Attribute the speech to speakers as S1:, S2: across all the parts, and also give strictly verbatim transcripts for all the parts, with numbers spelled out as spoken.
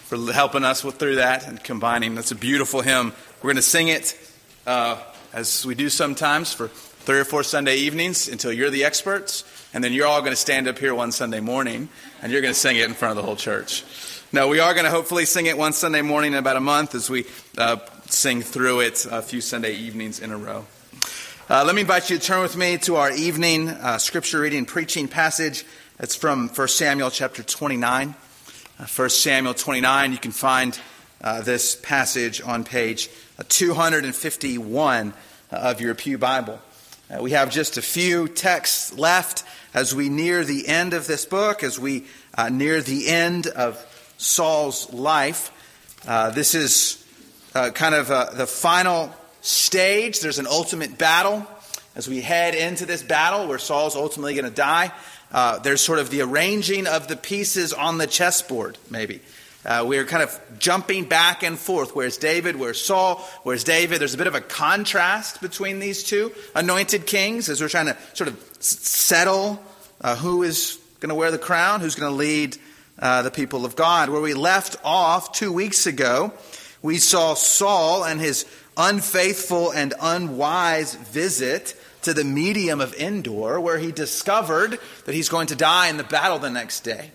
S1: for helping us with, through that and combining. That's a beautiful hymn. We're going to sing it uh, as we do sometimes for three or four Sunday evenings until you're the experts. And then you're all going to stand up here one Sunday morning and you're going to sing it in front of the whole church. No, we are going to hopefully sing it one Sunday morning in about a month as we uh, sing through it a few Sunday evenings in a row. Uh, let me invite you to turn with me to our evening uh, scripture reading and preaching passage. It's from First Samuel chapter twenty-nine. Uh, First Samuel twenty-nine, you can find uh, this passage on page two fifty-one of your Pew Bible. Uh, we have just a few texts left as we near the end of this book, as we uh, near the end of Saul's life. Uh, this is uh, kind of uh, the final stage. There's an ultimate battle. As we head into this battle where Saul's ultimately going to die, uh, there's sort of the arranging of the pieces on the chessboard, maybe. Uh, we're kind of jumping back and forth. Where's David? Where's Saul? Where's David? There's a bit of a contrast between these two anointed kings as we're trying to sort of settle uh, who is going to wear the crown, who's going to lead uh, the people of God. Where we left off two weeks ago, we saw Saul and his unfaithful and unwise visit to the medium of Endor, where he discovered that he's going to die in the battle the next day.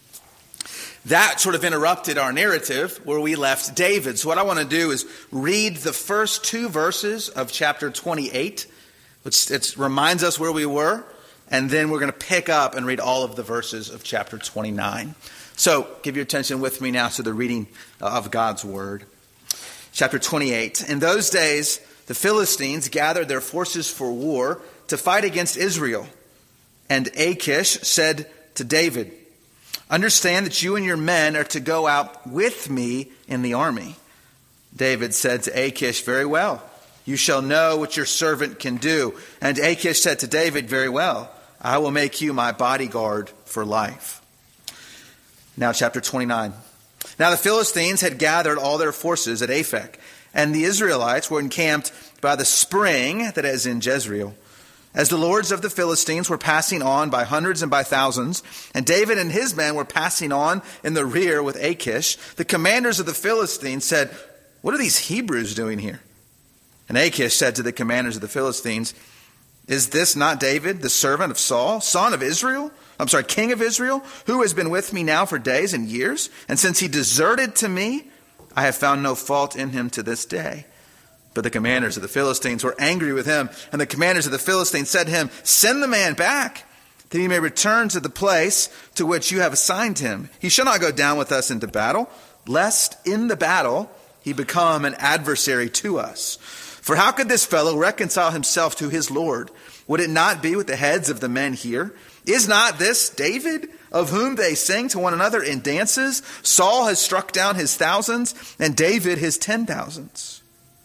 S1: That sort of interrupted our narrative where we left David. So what I want to do is read the first two verses of chapter twenty-eight, which it reminds us where we were, and then we're going to pick up and read all of the verses of chapter twenty-nine. So give your attention with me now to the reading of God's word. Chapter twenty-eight. In those days, the Philistines gathered their forces for war to fight against Israel. And Achish said to David, "Understand that you and your men are to go out with me in the army." David said to Achish, "Very well. You shall know what your servant can do." And Achish said to David, "Very well. I will make you my bodyguard for life." Now chapter twenty-nine. Now the Philistines had gathered all their forces at Aphek, and the Israelites were encamped by the spring that is in Jezreel. As the lords of the Philistines were passing on by hundreds and by thousands, and David and his men were passing on in the rear with Achish, the commanders of the Philistines said, "What are these Hebrews doing here?" And Achish said to the commanders of the Philistines, "Is this not David, the servant of Saul, son of Israel? I'm sorry, king of Israel, who has been with me now for days and years? And since he deserted to me, I have found no fault in him to this day." But the commanders of the Philistines were angry with him, and the commanders of the Philistines said to him, "Send the man back, that he may return to the place to which you have assigned him. He shall not go down with us into battle, lest in the battle he become an adversary to us. For how could this fellow reconcile himself to his Lord? Would it not be with the heads of the men here? Is not this David, of whom they sing to one another in dances? Saul has struck down his thousands, and David his ten thousands."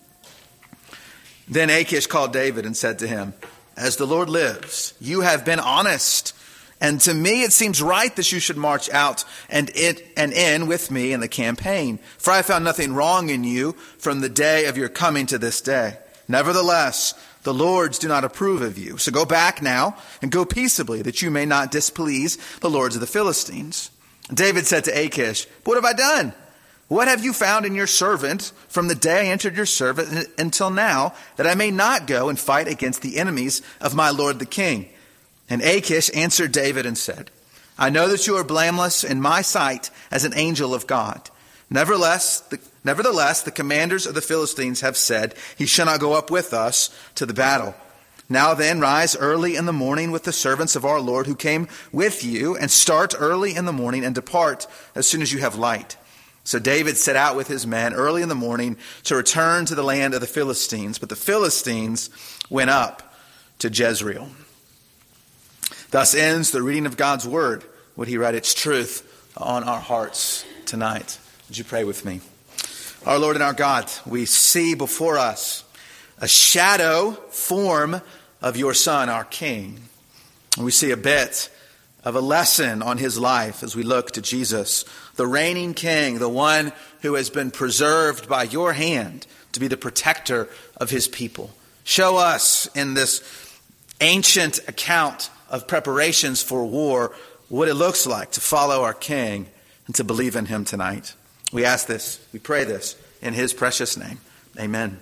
S1: Then Achish called David and said to him, "As the Lord lives, you have been honest, and to me it seems right that you should march out and it and in with me in the campaign. For I found nothing wrong in you from the day of your coming to this day. Nevertheless, the lords do not approve of you. So go back now and go peaceably, that you may not displease the lords of the Philistines." David said to Achish, "What have I done? What have you found in your servant from the day I entered your servant until now, that I may not go and fight against the enemies of my lord the king?" And Achish answered David and said, "I know that you are blameless in my sight as an angel of God. Nevertheless, the, nevertheless, the commanders of the Philistines have said, 'He shall not go up with us to the battle.' Now then, rise early in the morning with the servants of our Lord who came with you, and start early in the morning and depart as soon as you have light." So David set out with his men early in the morning to return to the land of the Philistines. But the Philistines went up to Jezreel. Thus ends the reading of God's word. Would he write its truth on our hearts tonight? Would you pray with me? Our Lord and our God, we see before us a shadow form of your Son, our King. And we see a bit of a lesson on his life as we look to Jesus, the reigning King, the one who has been preserved by your hand to be the protector of his people. Show us in this ancient account of preparations for war what it looks like to follow our King and to believe in him tonight. We ask this, we pray this in his precious name. Amen.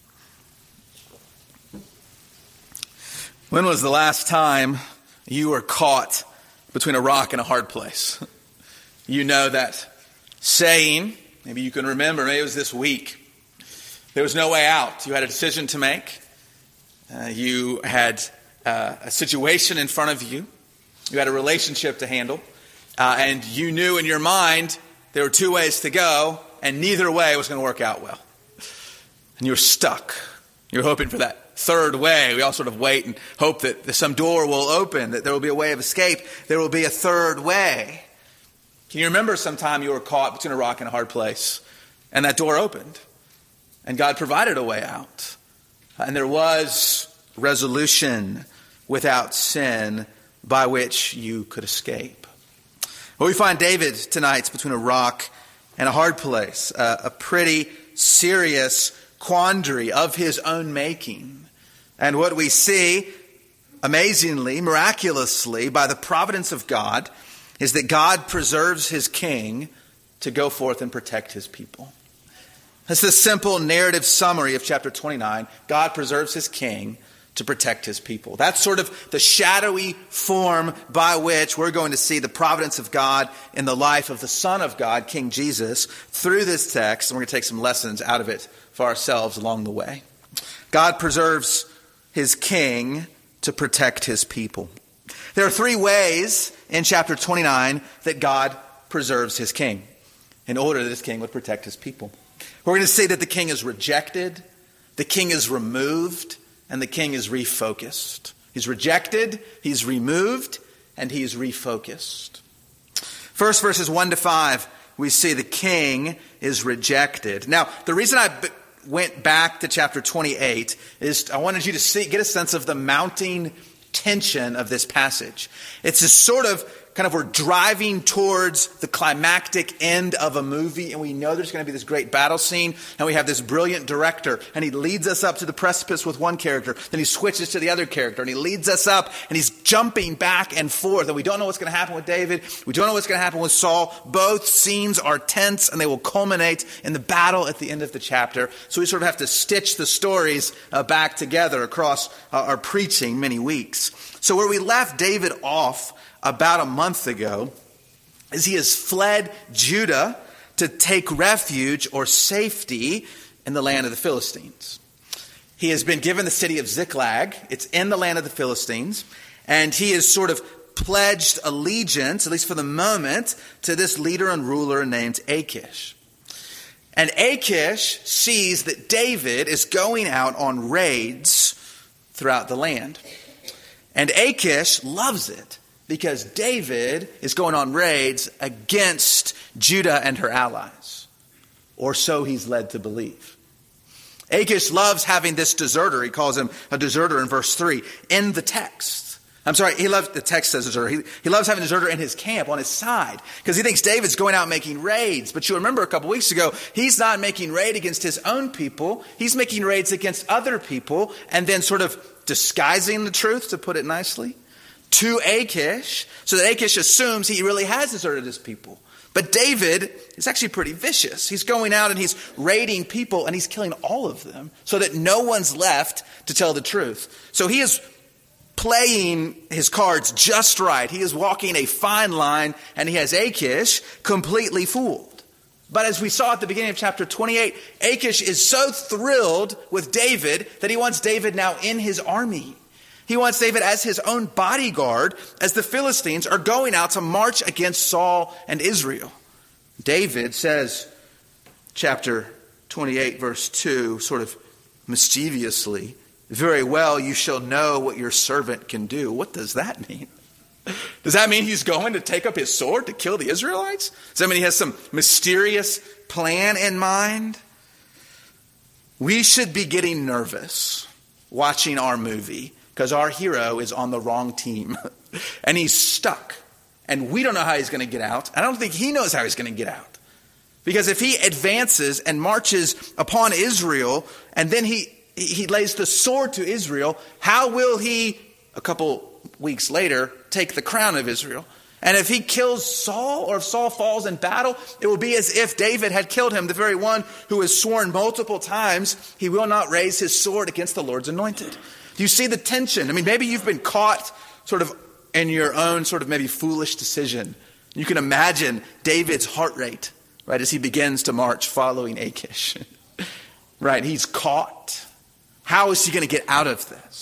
S1: When was the last time you were caught between a rock and a hard place? You know that saying, maybe you can remember, maybe it was this week. There was no way out. You had a decision to make. Uh, you had uh, a situation in front of you. You had a relationship to handle. Uh, and you knew in your mind there were two ways to go, and neither way was going to work out well. And you were stuck. You're hoping for that third way. We all sort of wait and hope that some door will open, that there will be a way of escape. There will be a third way. Can you remember sometime you were caught between a rock and a hard place, and that door opened, and God provided a way out, and there was resolution without sin by which you could escape? Well, we find David tonight's between a rock and a hard place, uh, a pretty serious quandary of his own making. And what we see, amazingly, miraculously, by the providence of God, is that God preserves his king to go forth and protect his people. That's the simple narrative summary of chapter twenty-nine. God preserves his king to protect his people. That's sort of the shadowy form by which we're going to see the providence of God in the life of the Son of God, King Jesus, through this text. And we're going to take some lessons out of it for ourselves along the way. God preserves his king to protect his people. There are three ways in chapter twenty-nine that God preserves his king in order that his king would protect his people. We're going to see that the king is rejected, the king is removed, and the king is refocused. He's rejected, he's removed, and he's refocused. First, verses one to five, we see the king is rejected. Now, the reason I b- went back to chapter twenty-eight is I wanted you to see, get a sense of the mounting tension of this passage. It's a sort of kind of we're driving towards the climactic end of a movie, and we know there's going to be this great battle scene, and we have this brilliant director, and he leads us up to the precipice with one character, then he switches to the other character, and he leads us up, and he's jumping back and forth, and we don't know what's going to happen with David, we don't know what's going to happen with Saul. Both scenes are tense, and they will culminate in the battle at the end of the chapter, so we sort of have to stitch the stories uh, back together across uh, our preaching many weeks. So where we left David off about a month ago is he has fled Judah to take refuge or safety in the land of the Philistines. He has been given the city of Ziklag. It's in the land of the Philistines. And he has sort of pledged allegiance, at least for the moment, to this leader and ruler named Achish. And Achish sees that David is going out on raids throughout the land. And Achish loves it because David is going on raids against Judah and her allies. Or so he's led to believe. Achish loves having this deserter. He calls him a deserter in verse three in the text. I'm sorry, he loves, the text says deserter. He, he loves having a deserter in his camp, on his side, because he thinks David's going out making raids. But you remember a couple weeks ago, he's not making raid against his own people. He's making raids against other people and then sort of disguising the truth, to put it nicely, to Achish, so that Achish assumes he really has deserted his people. But David is actually pretty vicious. He's going out and he's raiding people and he's killing all of them so that no one's left to tell the truth. So he is playing his cards just right. He is walking a fine line, and he has Achish completely fooled. But as we saw at the beginning of chapter twenty-eight, Achish is so thrilled with David that he wants David now in his army. He wants David as his own bodyguard as the Philistines are going out to march against Saul and Israel. David says, chapter twenty-eight, verse two, sort of mischievously, "Very well, you shall know what your servant can do." What does that mean? Does that mean he's going to take up his sword to kill the Israelites? Does that mean he has some mysterious plan in mind? We should be getting nervous watching our movie because our hero is on the wrong team and he's stuck and we don't know how he's going to get out. I don't think he knows how he's going to get out, because if he advances and marches upon Israel and then he he lays the sword to Israel, how will he, a couple weeks later, take the crown of Israel? And if he kills Saul, or if Saul falls in battle, it will be as if David had killed him, the very one who has sworn multiple times he will not raise his sword against the Lord's anointed. Do you see the tension? I mean, maybe you've been caught sort of in your own sort of maybe foolish decision. You can imagine David's heart rate, right, as he begins to march following Achish. Right, he's caught. How is he going to get out of this?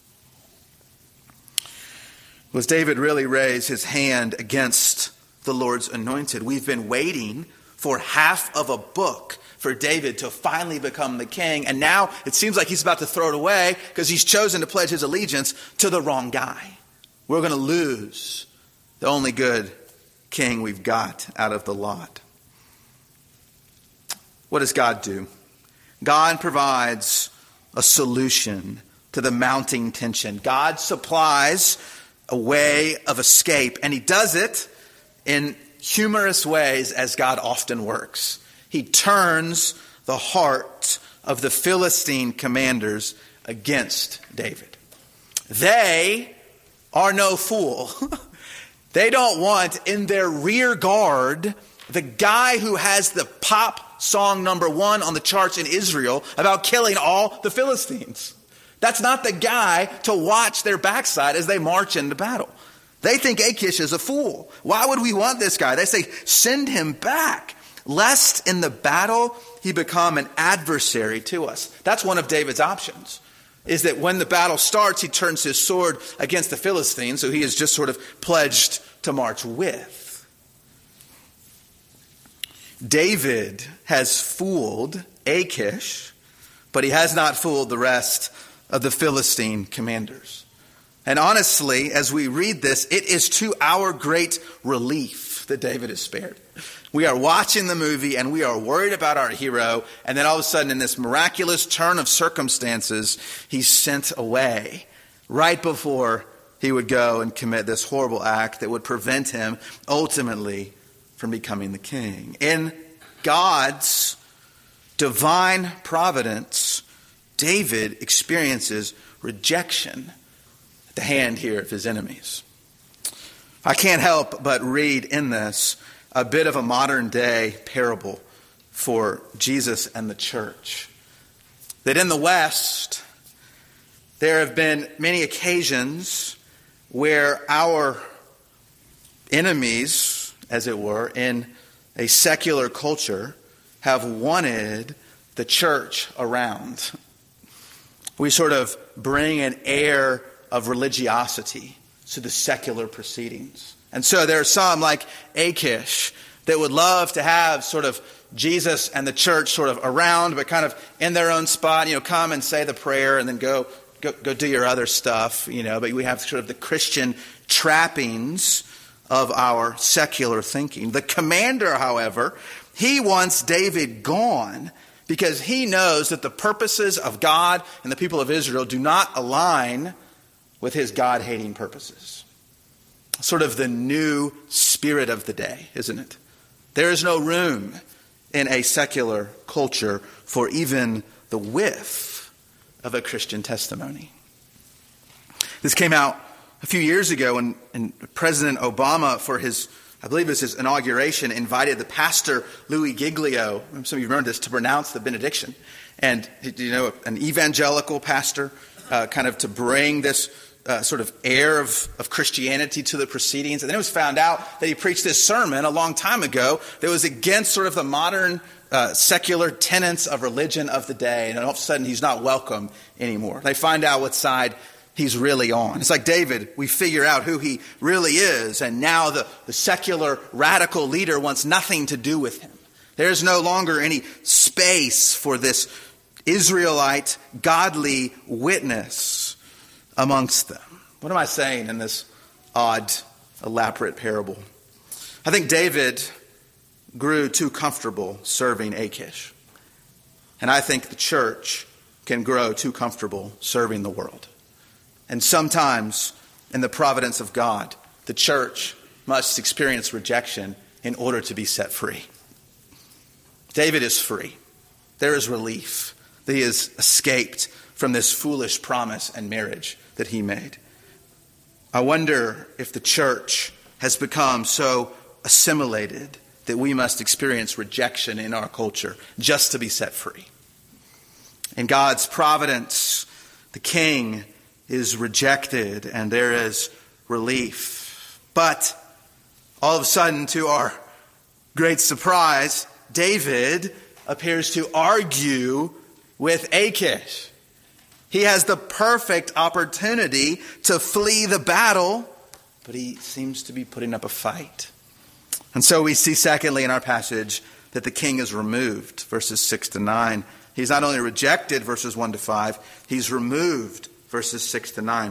S1: Was David really raise his hand against the Lord's anointed? We've been waiting for half of a book for David to finally become the king. And now it seems like he's about to throw it away because he's chosen to pledge his allegiance to the wrong guy. We're going to lose the only good king we've got out of the lot. What does God do? God provides a solution to the mounting tension. God supplies a way of escape, and he does it in humorous ways, as God often works. He turns the heart of the Philistine commanders against David. They are no fool. They don't want in their rear guard the guy who has the pop song number one on the charts in Israel about killing all the Philistines. That's not the guy to watch their backside as they march into battle. They think Achish is a fool. Why would we want this guy? They say, send him back, lest in the battle he become an adversary to us. That's one of David's options, is that when the battle starts, he turns his sword against the Philistines, so he is just sort of pledged to march with. David has fooled Achish, but he has not fooled the rest of the Philistine commanders. And honestly, as we read this, it is to our great relief that David is spared. We are watching the movie and we are worried about our hero, and then all of a sudden in this miraculous turn of circumstances, he's sent away right before he would go and commit this horrible act that would prevent him ultimately from becoming the king. In God's divine providence, David experiences rejection at the hand here of his enemies. I can't help but read in this a bit of a modern day parable for Jesus and the church. That in the West, there have been many occasions where our enemies, as it were, in a secular culture have wanted the church around. We sort of bring an air of religiosity to the secular proceedings. And so there are some like Achish that would love to have sort of Jesus and the church sort of around, but kind of in their own spot, you know, come and say the prayer and then go, go, go do your other stuff, you know, but we have sort of the Christian trappings of our secular thinking. The commander, however, he wants David gone because he knows that the purposes of God and the people of Israel do not align with his God-hating purposes. Sort of the new spirit of the day, isn't it? There is no room in a secular culture for even the whiff of a Christian testimony. This came out a few years ago when, when President Obama, for his, I believe it was his inauguration, invited the pastor Louis Giglio, some of you remember this, to pronounce the benediction. And, you know, an evangelical pastor, uh, kind of to bring this uh, sort of air of, of Christianity to the proceedings. And then it was found out that he preached this sermon a long time ago that was against sort of the modern uh, secular tenets of religion of the day. And all of a sudden he's not welcome anymore. They find out what side he's really on. It's like David, we figure out who he really is, and now the, the secular radical leader wants nothing to do with him. There's no longer any space for this Israelite godly witness amongst them. What am I saying in this odd, elaborate parable? I think David grew too comfortable serving Achish. And I think the church can grow too comfortable serving the world. And sometimes, in the providence of God, the church must experience rejection in order to be set free. David is free. There is relief that he has escaped from this foolish promise and marriage that he made. I wonder if the church has become so assimilated that we must experience rejection in our culture just to be set free. In God's providence, the king is rejected and there is relief. But all of a sudden, to our great surprise, David appears to argue with Achish. He has the perfect opportunity to flee the battle, but he seems to be putting up a fight. And so we see, secondly, in our passage, that the king is removed, verses six to nine. He's not only rejected, verses one to five, he's removed, verses six to nine.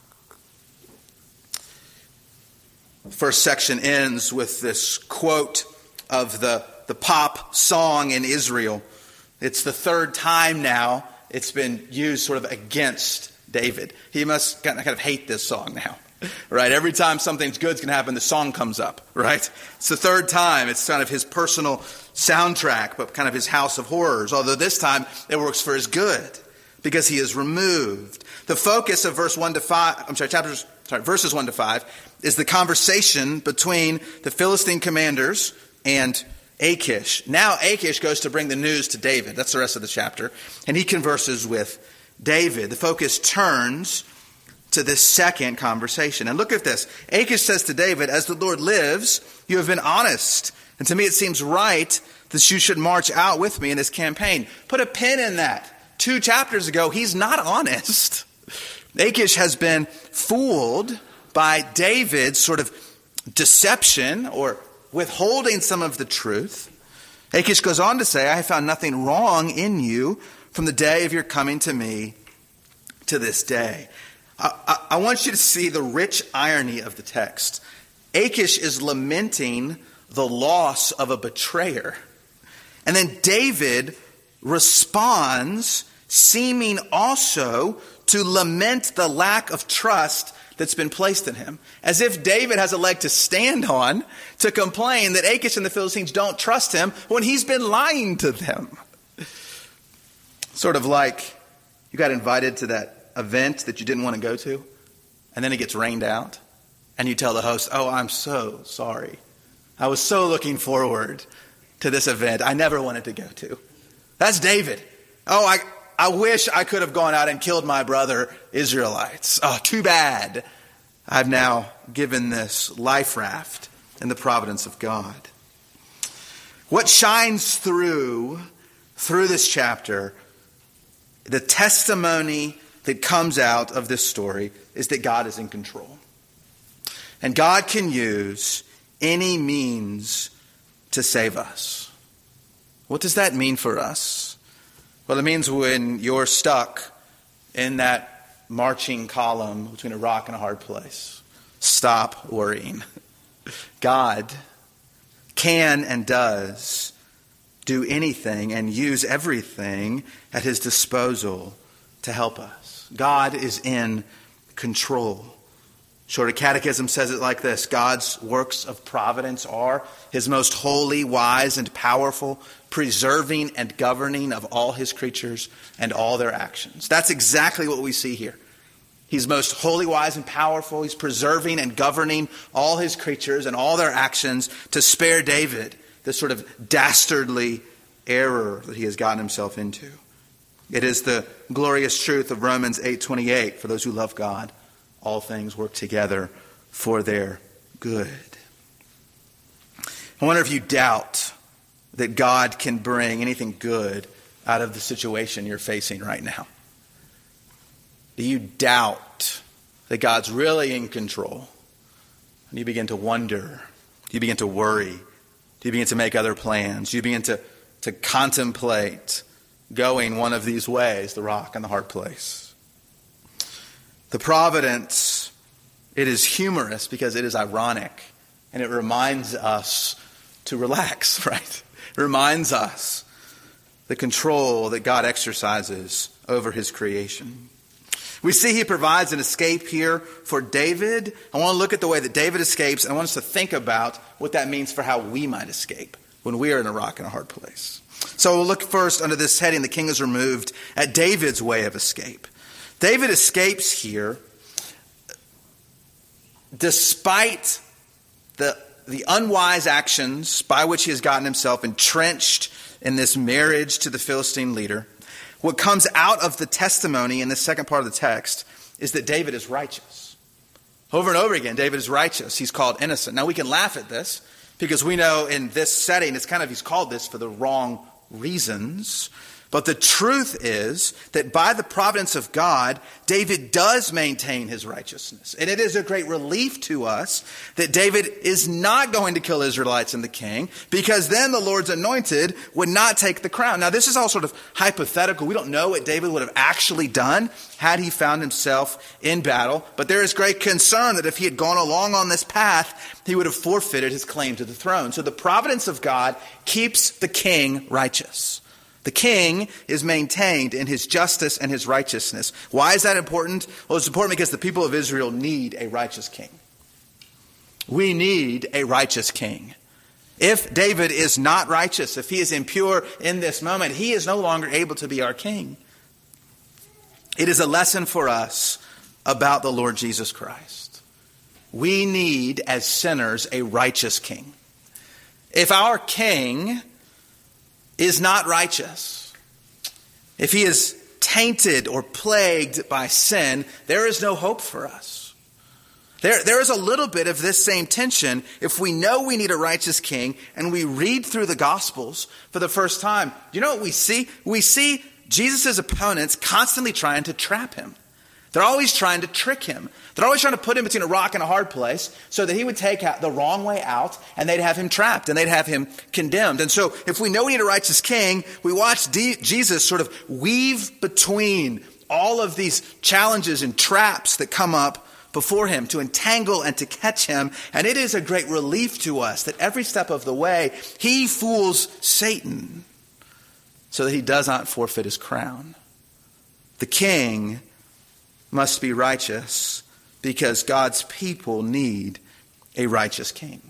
S1: The first section ends with this quote of the, the pop song in Israel. It's the third time now it's been used sort of against David. He must kind of, kind of hate this song now, right? Every time something's good's going to happen, the song comes up, right? It's the third time. It's kind of his personal soundtrack, but kind of his house of horrors. Although this time it works for his good because he is removed. The focus of verse one to five, I'm sorry, chapters, sorry, verses one to five is the conversation between the Philistine commanders and Achish. Now Achish goes to bring the news to David. That's the rest of the chapter. And he converses with David. The focus turns to this second conversation. And look at this. Achish says to David, "As the Lord lives, you have been honest. And to me it seems right that you should march out with me in this campaign." Put a pin in that. Two chapters ago, he's not honest. Achish has been fooled by David's sort of deception or withholding some of the truth. Achish goes on to say, "I have found nothing wrong in you from the day of your coming to me to this day." I, I, I want you to see the rich irony of the text. Achish is lamenting the loss of a betrayer. And then David responds, seeming also to lament the lack of trust that's been placed in him. As if David has a leg to stand on to complain that Achish and the Philistines don't trust him when he's been lying to them. Sort of like you got invited to that event that you didn't want to go to, and then it gets rained out, and you tell the host, "Oh, I'm so sorry. I was so looking forward to this event I never wanted to go to." That's David. "Oh, I... I wish I could have gone out and killed my brother Israelites. Oh, too bad. I've now given this life raft in the providence of God." What shines through, through this chapter, the testimony that comes out of this story is that God is in control. And God can use any means to save us. What does that mean for us? Well, it means when you're stuck in that marching column between a rock and a hard place, stop worrying. God can and does do anything and use everything at his disposal to help us. God is in control. Shorter Catechism says it like this: God's works of providence are his most holy, wise, and powerful, preserving and governing of all his creatures and all their actions. That's exactly what we see here. He's most holy, wise, and powerful. He's preserving and governing all his creatures and all their actions to spare David this sort of dastardly error that he has gotten himself into. It is the glorious truth of Romans eight twenty-eight. For those who love God, all things work together for their good. I wonder if you doubt that God can bring anything good out of the situation you're facing right now. Do you doubt that God's really in control? And you begin to wonder. Do you begin to worry? Do you begin to make other plans? Do you begin to, to contemplate going one of these ways, the rock and the hard place? The providence, it is humorous because it is ironic, and it reminds us to relax, right? It reminds us the control that God exercises over his creation. We see he provides an escape here for David. I want to look at the way that David escapes, and I want us to think about what that means for how we might escape when we are in a rock and a hard place. So we'll look first under this heading, the king is removed, at David's way of escape. David escapes here despite the, the unwise actions by which he has gotten himself entrenched in this marriage to the Philistine leader, what comes out of the testimony in the second part of the text is that David is righteous. Over and over again, David is righteous. He's called innocent. Now we can laugh at this because we know in this setting, it's kind of, he's called this for the wrong reasons. But the truth is that by the providence of God, David does maintain his righteousness. And it is a great relief to us that David is not going to kill Israelites and the king, because then the Lord's anointed would not take the crown. Now, this is all sort of hypothetical. We don't know what David would have actually done had he found himself in battle. But there is great concern that if he had gone along on this path, he would have forfeited his claim to the throne. So the providence of God keeps the king righteous. The king is maintained in his justice and his righteousness. Why is that important? Well, it's important because the people of Israel need a righteous king. We need a righteous king. If David is not righteous, if he is impure in this moment, he is no longer able to be our king. It is a lesson for us about the Lord Jesus Christ. We need, as sinners, a righteous king. If our king is not righteous, if he is tainted or plagued by sin, there is no hope for us. There, there is a little bit of this same tension if we know we need a righteous king and we read through the Gospels for the first time. Do you know what we see? We see Jesus' opponents constantly trying to trap him. They're always trying to trick him. They're always trying to put him between a rock and a hard place so that he would take out the wrong way out and they'd have him trapped and they'd have him condemned. And so if we know we need a righteous king, we watch D- Jesus sort of weave between all of these challenges and traps that come up before him to entangle and to catch him. And it is a great relief to us that every step of the way he fools Satan so that he does not forfeit his crown. The king must be righteous because God's people need a righteous king.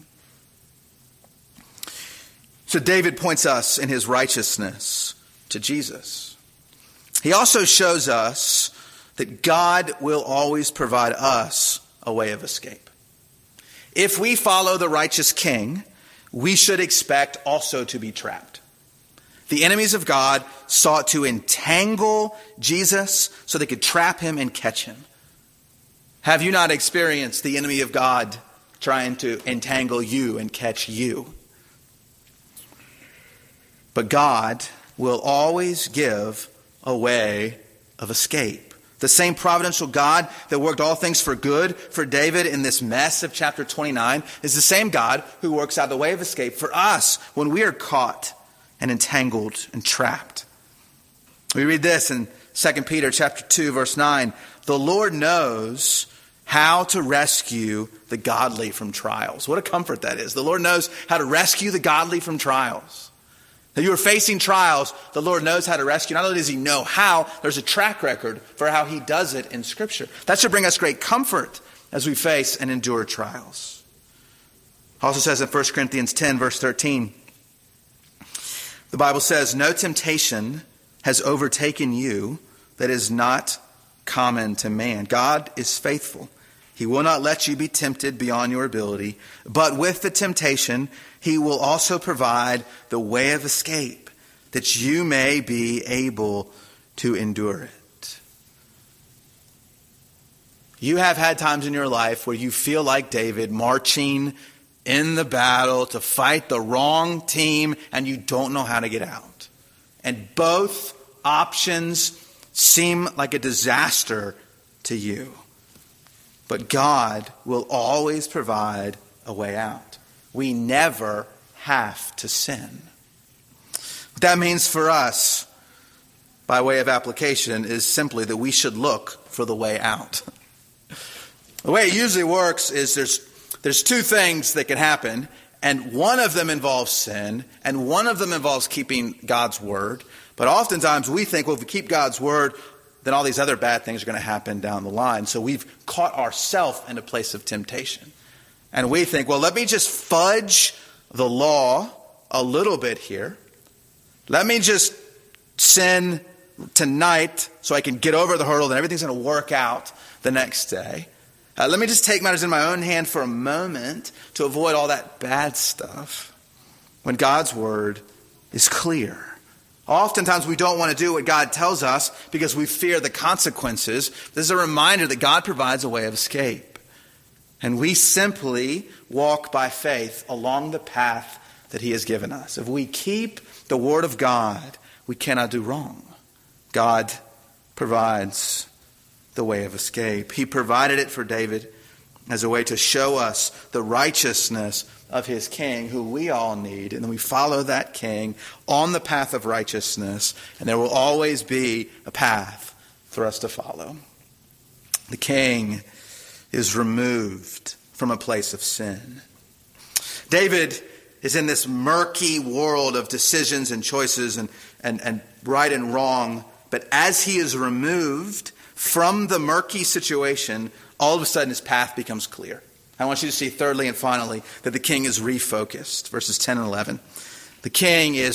S1: So David points us in his righteousness to Jesus. He also shows us that God will always provide us a way of escape. If we follow the righteous king, we should expect also to be trapped. The enemies of God sought to entangle Jesus so they could trap him and catch him. Have you not experienced the enemy of God trying to entangle you and catch you? But God will always give a way of escape. The same providential God that worked all things for good for David in this mess of chapter twenty-nine is the same God who works out the way of escape for us when we are caught and entangled and trapped. We read this in Second Peter chapter two, verse nine. The Lord knows how to rescue the godly from trials. What a comfort that is. The Lord knows how to rescue the godly from trials. If you are facing trials, the Lord knows how to rescue. Not only does he know how, there's a track record for how he does it in Scripture. That should bring us great comfort as we face and endure trials. It also says in First Corinthians ten, verse thirteen, the Bible says, no temptation has overtaken you that is not common to man. God is faithful. He will not let you be tempted beyond your ability, but with the temptation, he will also provide the way of escape that you may be able to endure it. You have had times in your life where you feel like David marching in the battle to fight the wrong team and you don't know how to get out. And both options seem like a disaster to you. But God will always provide a way out. We never have to sin. What that means for us, by way of application, is simply that we should look for the way out. The way it usually works is there's there's two things that can happen, and one of them involves sin, and one of them involves keeping God's word. But oftentimes we think, well, if we keep God's word, then all these other bad things are going to happen down the line. So we've caught ourselves in a place of temptation. And we think, well, let me just fudge the law a little bit here. Let me just sin tonight so I can get over the hurdle and everything's going to work out the next day. Uh, let me just take matters in my own hand for a moment to avoid all that bad stuff when God's word is clear. Oftentimes we don't want to do what God tells us because we fear the consequences. This is a reminder that God provides a way of escape. And we simply walk by faith along the path that he has given us. If we keep the word of God, we cannot do wrong. God provides the way of escape. He provided it for David as a way to show us the righteousness of his king, who we all need. And then we follow that king on the path of righteousness, and there will always be a path for us to follow. The king is removed from a place of sin. David is in this murky world of decisions and choices and, and, and right and wrong. But as he is removed from the murky situation, all of a sudden his path becomes clear. I want you to see thirdly and finally that the king is refocused. Verses ten and eleven. The king is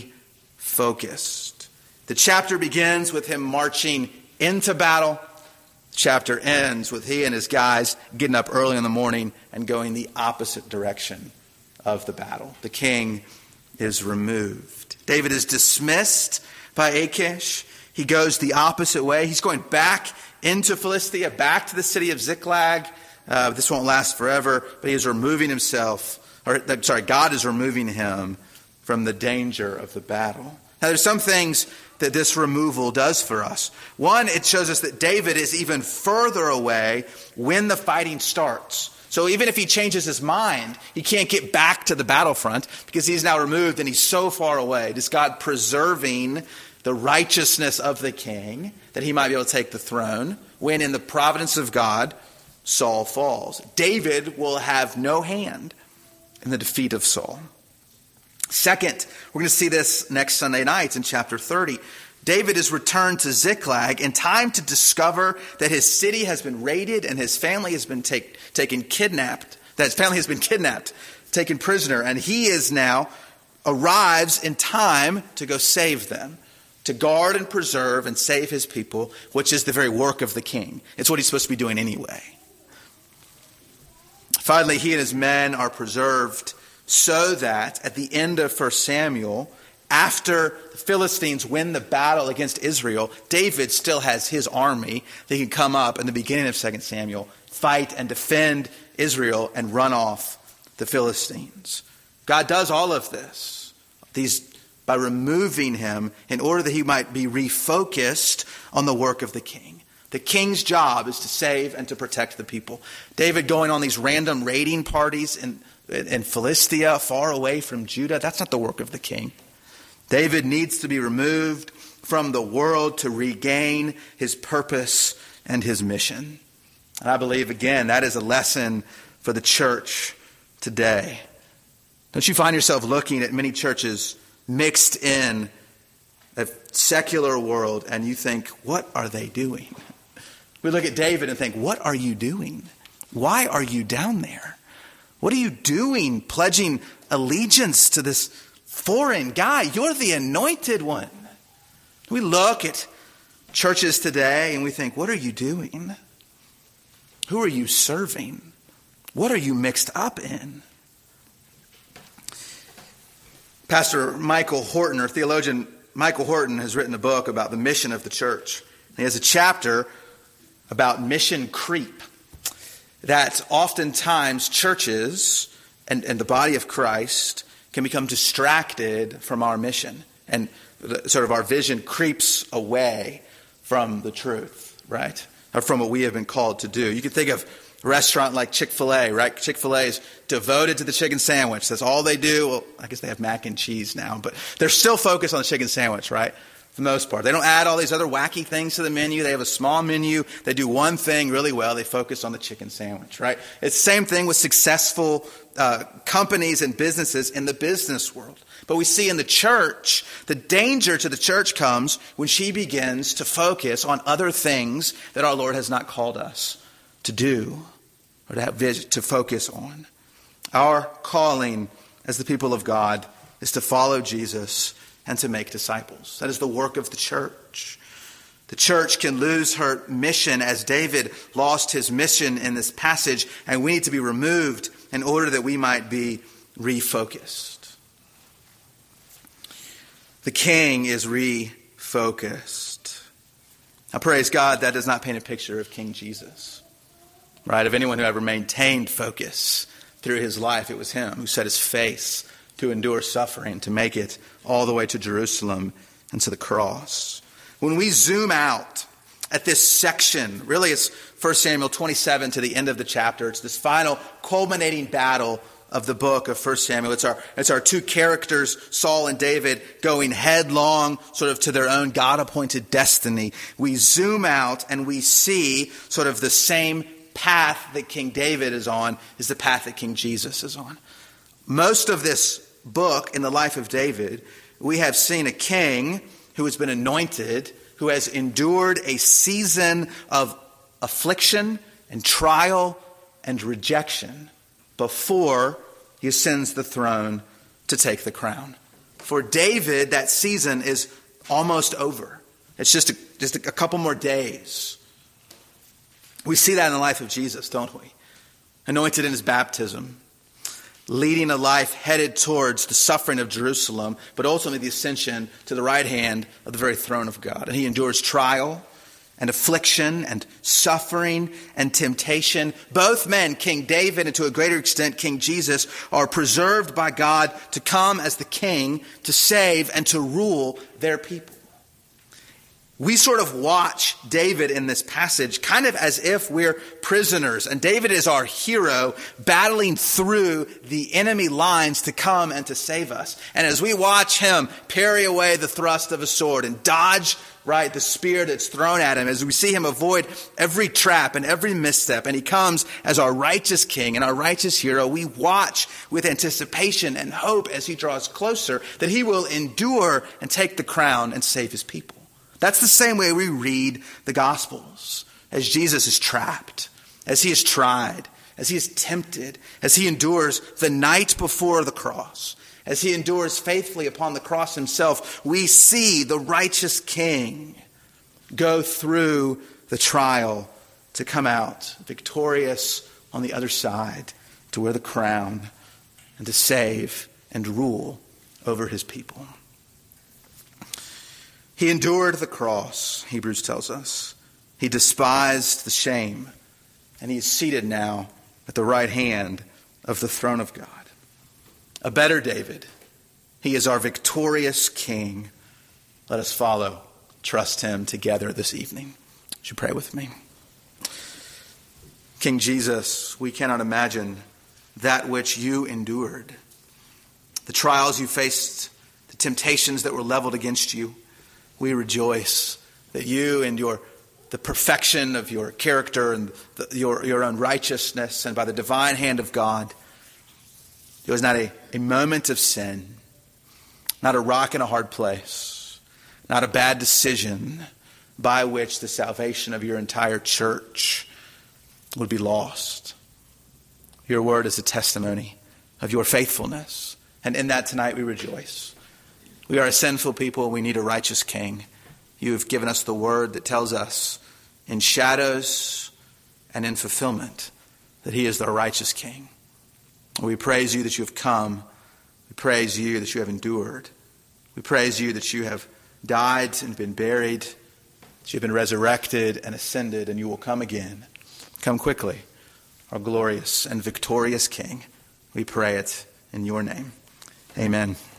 S1: refocused. The chapter begins with him marching into battle. The chapter ends with he and his guys getting up early in the morning and going the opposite direction of the battle. The king is removed. David is dismissed by Achish. He goes the opposite way. He's going back into Philistia, back to the city of Ziklag. Uh, this won't last forever, but he is removing himself, or sorry, God is removing him from the danger of the battle. Now, there's some things that this removal does for us. One, it shows us that David is even further away when the fighting starts. So even if he changes his mind, he can't get back to the battlefront because he's now removed and he's so far away. It is God preserving the righteousness of the king that he might be able to take the throne when in the providence of God, Saul falls. David will have no hand in the defeat of Saul. Second, we're going to see this next Sunday night in chapter thirty. David is returned to Ziklag in time to discover that his city has been raided and his family has been take, taken kidnapped, that his family has been kidnapped, taken prisoner, and he is now arrives in time to go save them, to guard and preserve and save his people, which is the very work of the king. It's what he's supposed to be doing anyway. Finally, he and his men are preserved so that at the end of First Samuel, after the Philistines win the battle against Israel, David still has his army that can come up in the beginning of Second Samuel, fight and defend Israel and run off the Philistines. God does all of this these by removing him in order that he might be refocused on the work of the king. The king's job is to save and to protect the people. David going on these random raiding parties in, in Philistia, far away from Judah, that's not the work of the king. David needs to be removed from the world to regain his purpose and his mission. And I believe, again, that is a lesson for the church today. Don't you find yourself looking at many churches mixed in a secular world and you think, what are they doing? We look at David and think, what are you doing? Why are you down there? What are you doing pledging allegiance to this foreign guy? You're the anointed one. We look at churches today and we think, what are you doing? Who are you serving? What are you mixed up in? Pastor Michael Horton, or theologian Michael Horton, has written a book about the mission of the church. He has a chapter about mission creep. That oftentimes churches and, and the body of Christ can become distracted from our mission. And sort of our vision creeps away from the truth, right? Or from what we have been called to do. You can think of a restaurant like Chick-fil-A, right? Chick-fil-A is devoted to the chicken sandwich. That's all they do. Well, I guess they have mac and cheese now, but they're still focused on the chicken sandwich, right? For the most part. They don't add all these other wacky things to the menu. They have a small menu. They do one thing really well. They focus on the chicken sandwich, right? It's the same thing with successful uh, companies and businesses in the business world. But we see in the church, the danger to the church comes when she begins to focus on other things that our Lord has not called us to do or to have vision, to focus on. Our calling as the people of God is to follow Jesus and to make disciples. That is the work of the church. The church can lose her mission as David lost his mission in this passage, and we need to be removed in order that we might be refocused. The king is refocused. Now, praise God, that does not paint a picture of King Jesus, right? Of anyone who ever maintained focus through his life. It was him who set his face to endure suffering, to make it all the way to Jerusalem and to the cross. When we zoom out at this section, really it's First Samuel twenty-seven to the end of the chapter. It's this final culminating battle of the book of First Samuel. It's our, it's our two characters, Saul and David, going headlong sort of to their own God-appointed destiny. We zoom out and we see sort of the same path that King David is on is the path that King Jesus is on. Most of this book in the life of David, we have seen a king who has been anointed, who has endured a season of affliction and trial and rejection before he ascends the throne to take the crown. For David, that season is almost over. It's just a, just a couple more days. We see that in the life of Jesus, don't we? Anointed in his baptism, leading a life headed towards the suffering of Jerusalem, but ultimately the ascension to the right hand of the very throne of God. And he endures trial and affliction and suffering and temptation. Both men, King David and to a greater extent King Jesus, are preserved by God to come as the king to save and to rule their people. We sort of watch David in this passage kind of as if we're prisoners. And David is our hero battling through the enemy lines to come and to save us. And as we watch him parry away the thrust of a sword and dodge, right, the spear that's thrown at him, as we see him avoid every trap and every misstep, and he comes as our righteous king and our righteous hero, we watch with anticipation and hope as he draws closer that he will endure and take the crown and save his people. That's the same way we read the Gospels, as Jesus is trapped, as he is tried, as he is tempted, as he endures the night before the cross, as he endures faithfully upon the cross himself. We see the righteous king go through the trial to come out victorious on the other side, to wear the crown and to save and rule over his people. He endured the cross, Hebrews tells us. He despised the shame, and he is seated now at the right hand of the throne of God. A better David. He is our victorious king. Let us follow, trust him together this evening. Would you pray with me? King Jesus, we cannot imagine that which you endured. The trials you faced, the temptations that were leveled against you. We rejoice that you and your the perfection of your character and the, your, your own righteousness, and by the divine hand of God, there was not a, a moment of sin, not a rock in a hard place, not a bad decision by which the salvation of your entire church would be lost. Your word is a testimony of your faithfulness, and in that tonight we rejoice. We are a sinful people. We need a righteous king. You have given us the word that tells us in shadows and in fulfillment that he is the righteous king. We praise you that you have come. We praise you that you have endured. We praise you that you have died and been buried, that you have been resurrected and ascended, and you will come again. Come quickly, our glorious and victorious King. We pray it in your name. Amen.